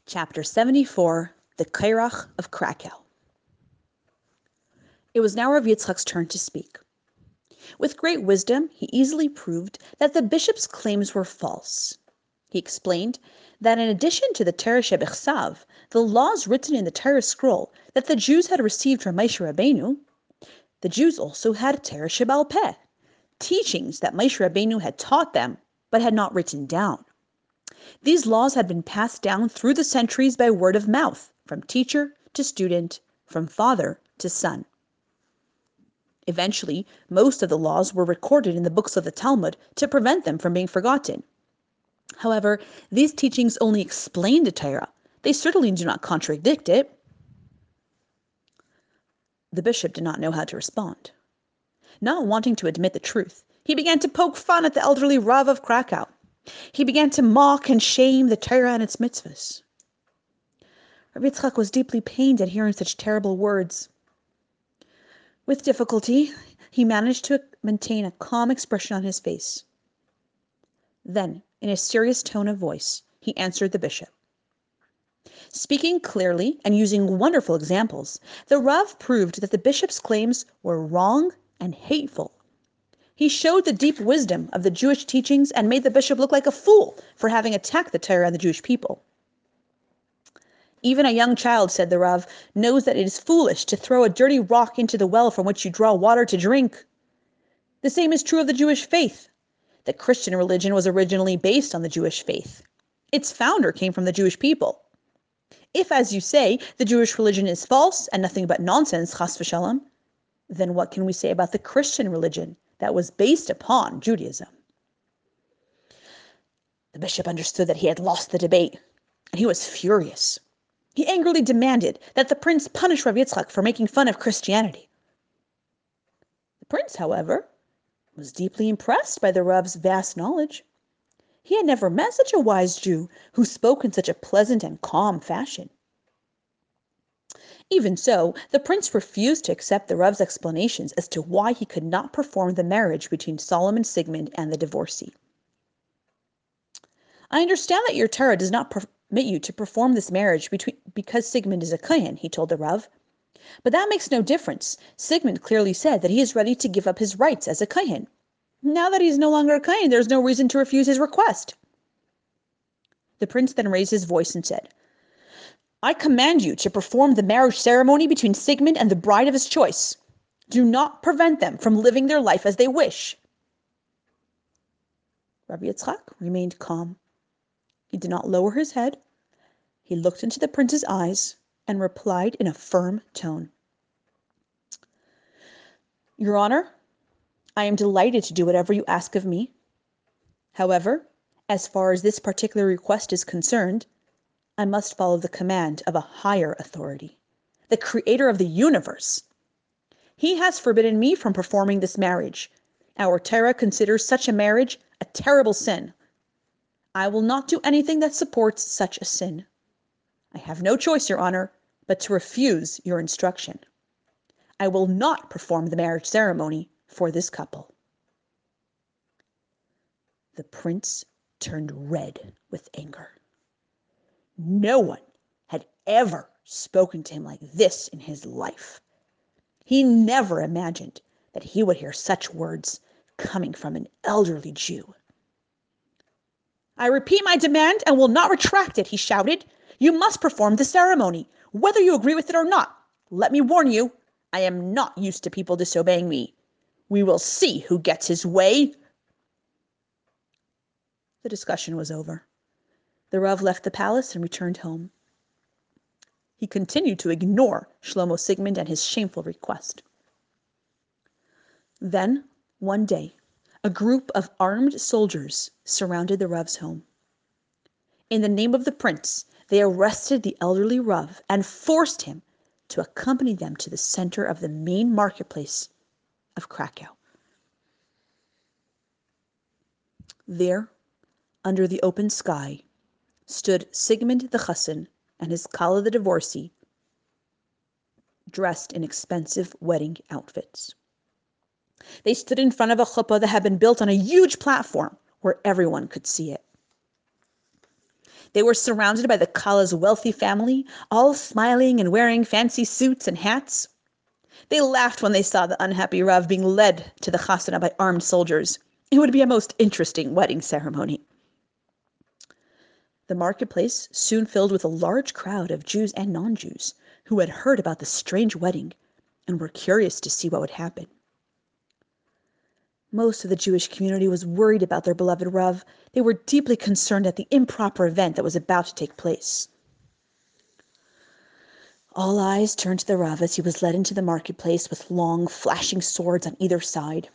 Chapter 74, The Kairach of Krakow. It was now Rav Yitzchak's turn to speak. With great wisdom, he easily proved that the bishop's claims were false. He explained that in addition to the Torah Shebechsav, the laws written in the Torah scroll that the Jews had received from Moshe Rabbeinu, the Jews also had Torah Shebal Peh, teachings that Moshe Rabbeinu had taught them but had not written down. These laws had been passed down through the centuries by word of mouth, from teacher to student, from father to son. Eventually, most of the laws were recorded in the books of the Talmud to prevent them from being forgotten. However, these teachings only explain the Torah. They certainly do not contradict it. The bishop did not know how to respond. Not wanting to admit the truth, he began to poke fun at the elderly Rav of Krakow. He began to mock and shame the Torah and its mitzvahs. Rav Yitzchak was deeply pained at hearing such terrible words. With difficulty, he managed to maintain a calm expression on his face. Then, in a serious tone of voice, he answered the bishop. Speaking clearly and using wonderful examples, the Rav proved that the bishop's claims were wrong and hateful. He showed the deep wisdom of the Jewish teachings and made the bishop look like a fool for having attacked the Torah and the Jewish people. Even a young child, said the Rav, knows that it is foolish to throw a dirty rock into the well from which you draw water to drink. The same is true of the Jewish faith. The Christian religion was originally based on the Jewish faith. Its founder came from the Jewish people. If, as you say, the Jewish religion is false and nothing but nonsense, chas v'shalom, then what can we say about the Christian religion that was based upon Judaism? The bishop understood that he had lost the debate, and he was furious. He angrily demanded that the prince punish Rav Yitzchak for making fun of Christianity. The prince, however, was deeply impressed by the Rav's vast knowledge. He had never met such a wise Jew who spoke in such a pleasant and calm fashion. Even so, the prince refused to accept the Rav's explanations as to why he could not perform the marriage between Solomon Sigmund and the divorcee. I understand that your Torah does not permit you to perform this marriage because Sigmund is a Kohen, he told the Rav. But that makes no difference. Sigmund clearly said that he is ready to give up his rights as a Kohen. Now that he is no longer a Kohen, there is no reason to refuse his request. The prince then raised his voice and said, I command you to perform the marriage ceremony between Sigmund and the bride of his choice. Do not prevent them from living their life as they wish. Rabbi Yitzchak remained calm. He did not lower his head. He looked into the prince's eyes and replied in a firm tone. Your Honor, I am delighted to do whatever you ask of me. However, as far as this particular request is concerned, I must follow the command of a higher authority, the creator of the universe. He has forbidden me from performing this marriage. Our Torah considers such a marriage a terrible sin. I will not do anything that supports such a sin. I have no choice, Your Honor, but to refuse your instruction. I will not perform the marriage ceremony for this couple. The prince turned red with anger. No one had ever spoken to him like this in his life. He never imagined that he would hear such words coming from an elderly Jew. I repeat my demand and will not retract it, he shouted. You must perform the ceremony, whether you agree with it or not. Let me warn you, I am not used to people disobeying me. We will see who gets his way. The discussion was over. The Rav left the palace and returned home. He continued to ignore Shlomo Sigmund and his shameful request. Then, one day, a group of armed soldiers surrounded the Rav's home. In the name of the prince, they arrested the elderly Rav and forced him to accompany them to the center of the main marketplace of Krakow. There, under the open sky, stood Sigmund the Chassan and his Kala the divorcee, dressed in expensive wedding outfits. They stood in front of a chuppah that had been built on a huge platform where everyone could see it. They were surrounded by the Kala's wealthy family, all smiling and wearing fancy suits and hats. They laughed when they saw the unhappy Rav being led to the chasana by armed soldiers. It would be a most interesting wedding ceremony. The marketplace soon filled with a large crowd of Jews and non-Jews who had heard about the strange wedding and were curious to see what would happen. Most of the Jewish community was worried about their beloved Rav. They were deeply concerned at the improper event that was about to take place. All eyes turned to the Rav as he was led into the marketplace with long, flashing swords on either side.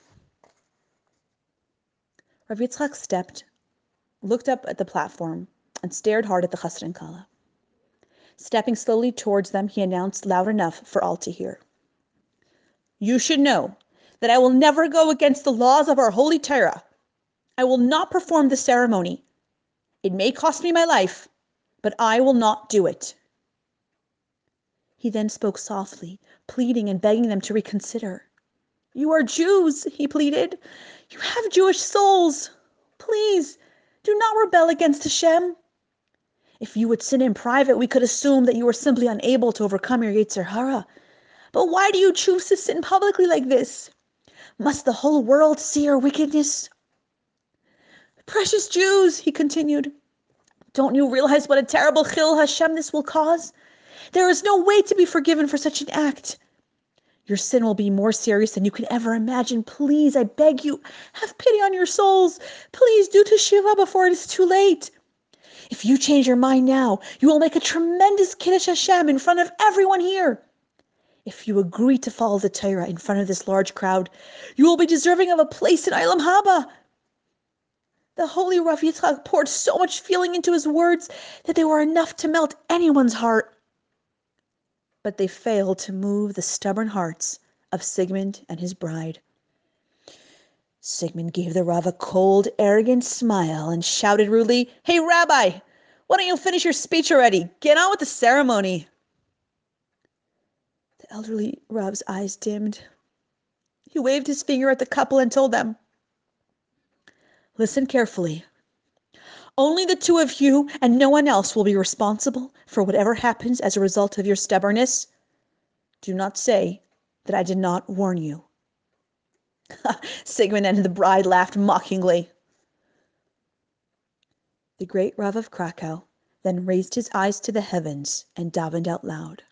Rav Yitzchak stepped, looked up at the platform, and stared hard at the Chassan and Kala. Stepping slowly towards them, he announced loud enough for all to hear. "You should know that I will never go against the laws of our holy Torah. I will not perform the ceremony. It may cost me my life, but I will not do it." He then spoke softly, pleading and begging them to reconsider. "You are Jews," he pleaded. "You have Jewish souls. Please, do not rebel against Hashem. If you would sin in private, we could assume that you were simply unable to overcome your Yetzer Hara. But why do you choose to sin publicly like this? Must the whole world see your wickedness? Precious Jews," he continued, "don't you realize what a terrible chil Hashem this will cause? There is no way to be forgiven for such an act. Your sin will be more serious than you can ever imagine. Please, I beg you, have pity on your souls. Please do teshuvah before it is too late. If you change your mind now, you will make a tremendous Kiddush Hashem in front of everyone here. If you agree to follow the Torah in front of this large crowd, you will be deserving of a place in Olam Haba." The holy Rav Yitzchak poured so much feeling into his words that they were enough to melt anyone's heart. But they failed to move the stubborn hearts of Sigmund and his bride. Sigmund gave the Rav a cold, arrogant smile and shouted rudely, "Hey, Rabbi, why don't you finish your speech already? Get on with the ceremony." The elderly Rav's eyes dimmed. He waved his finger at the couple and told them, "Listen carefully. Only the two of you and no one else will be responsible for whatever happens as a result of your stubbornness. Do not say that I did not warn you." Sigmund and the bride laughed mockingly. The great Rav of Krakow then raised his eyes to the heavens and davened out loud.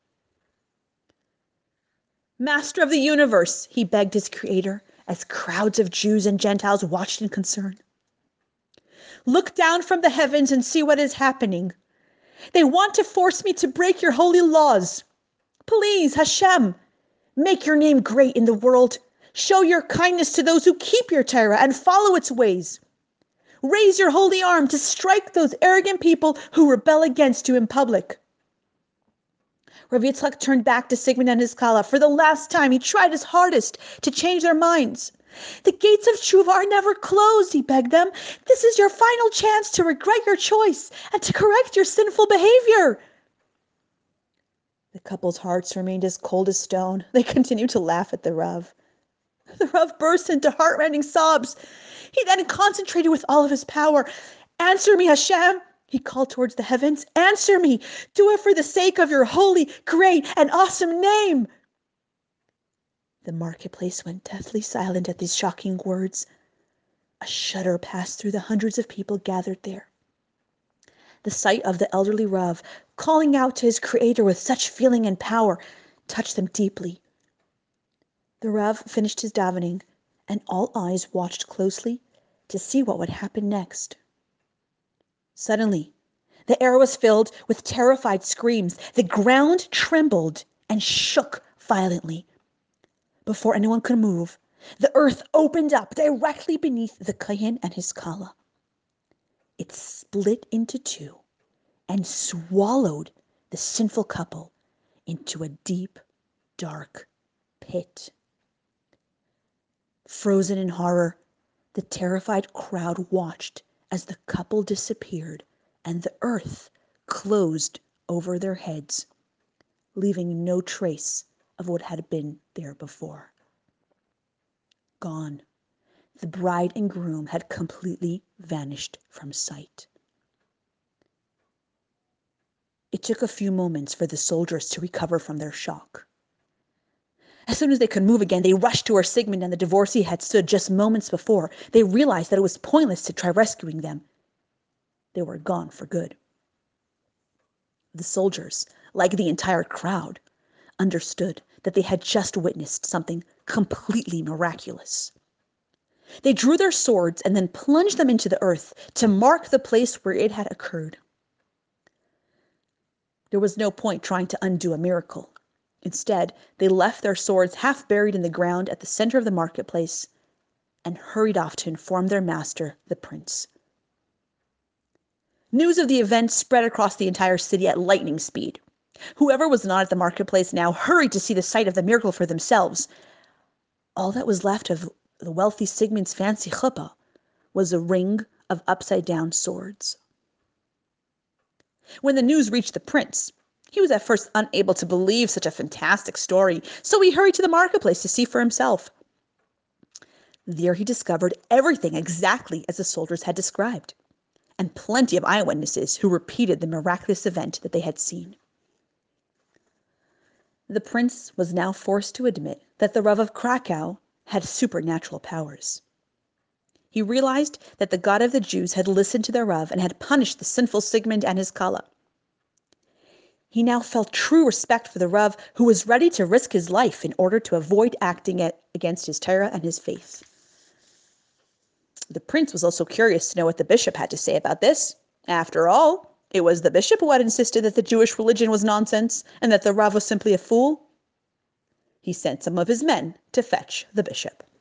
"Master of the universe," he begged his creator as crowds of Jews and Gentiles watched in concern. "Look down from the heavens and see what is happening. They want to force me to break your holy laws. Please, Hashem, make your name great in the world. Show your kindness to those who keep your Torah and follow its ways. Raise your holy arm to strike those arrogant people who rebel against you in public." Rav Yitzchak turned back to Sigmund and his Kala. For the last time, he tried his hardest to change their minds. "The gates of tshuva are never closed," he begged them. "This is your final chance to regret your choice and to correct your sinful behavior." The couple's hearts remained as cold as stone. They continued to laugh at the Rav. The Rav burst into heartrending sobs. He then concentrated with all of his power. "Answer me, Hashem," he called towards the heavens. "Answer me. Do it for the sake of your holy, great, and awesome name." The marketplace went deathly silent at these shocking words. A shudder passed through the hundreds of people gathered there. The sight of the elderly Rav calling out to his creator with such feeling and power touched them deeply. The Rav finished his davening, and all eyes watched closely to see what would happen next. Suddenly, the air was filled with terrified screams. The ground trembled and shook violently. Before anyone could move, the earth opened up directly beneath the Kohen and his Kala. It split into two and swallowed the sinful couple into a deep, dark pit. Frozen in horror, the terrified crowd watched as the couple disappeared and the earth closed over their heads, leaving no trace of what had been there before. Gone. The bride and groom had completely vanished from sight. It took a few moments for the soldiers to recover from their shock. As soon as they could move again, they rushed to where Sigmund and the divorcee had stood just moments before. They realized that it was pointless to try rescuing them. They were gone for good. The soldiers, like the entire crowd, understood that they had just witnessed something completely miraculous. They drew their swords and then plunged them into the earth to mark the place where it had occurred. There was no point trying to undo a miracle. Instead, they left their swords half buried in the ground at the center of the marketplace and hurried off to inform their master, the prince. News of the event spread across the entire city at lightning speed. Whoever was not at the marketplace now hurried to see the sight of the miracle for themselves. All that was left of the wealthy Sigmund's fancy chuppah was a ring of upside-down swords. When the news reached the prince, he was at first unable to believe such a fantastic story, so he hurried to the marketplace to see for himself. There he discovered everything exactly as the soldiers had described, and plenty of eyewitnesses who repeated the miraculous event that they had seen. The prince was now forced to admit that the Rav of Krakow had supernatural powers. He realized that the God of the Jews had listened to their Rav and had punished the sinful Sigmund and his Kala. He now felt true respect for the Rav, who was ready to risk his life in order to avoid acting against his Torah and his faith. The prince was also curious to know what the bishop had to say about this. After all, it was the bishop who had insisted that the Jewish religion was nonsense and that the Rav was simply a fool. He sent some of his men to fetch the bishop.